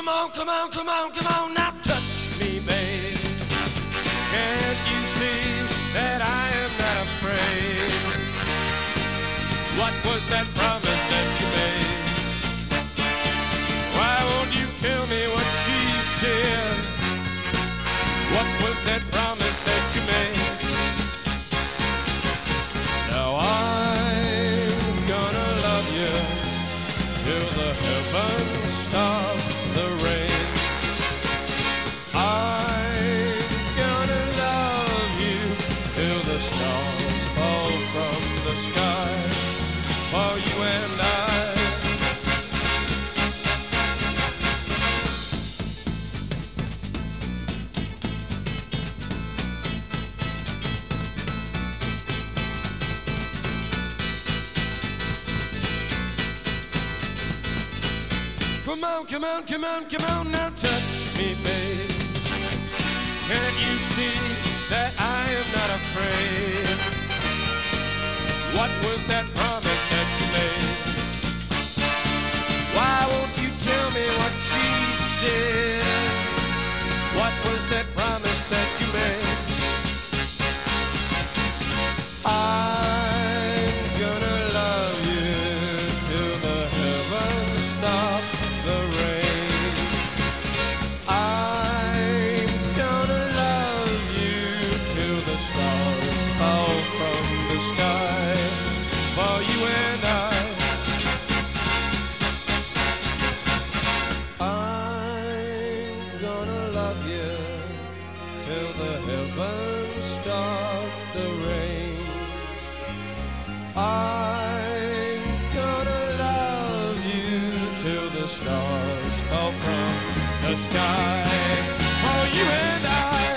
on, come on, come on, come on, now touch me, babe. Can't you see that I am not afraid? What was that promise that you made? Why won't you tell me what she said? What was that promise that you made? Now I'm gonna love you till the heavens stop the rain. I'm gonna love you till the stars fall from the sky for you and I. Come on, come on, come on, come on, now touch me, babe. Can't you see that I am not afraid? What was that promise that you made? Why won't you tell me what she said? What was that promise that you made? I'm gonna love you till the heavens stop the rain. I'm gonna love you till the stars fall from the sky for you and I. I'm gonna love you till the heavens stop the rain. I'm gonna love you till the stars fall from the sky for you and I.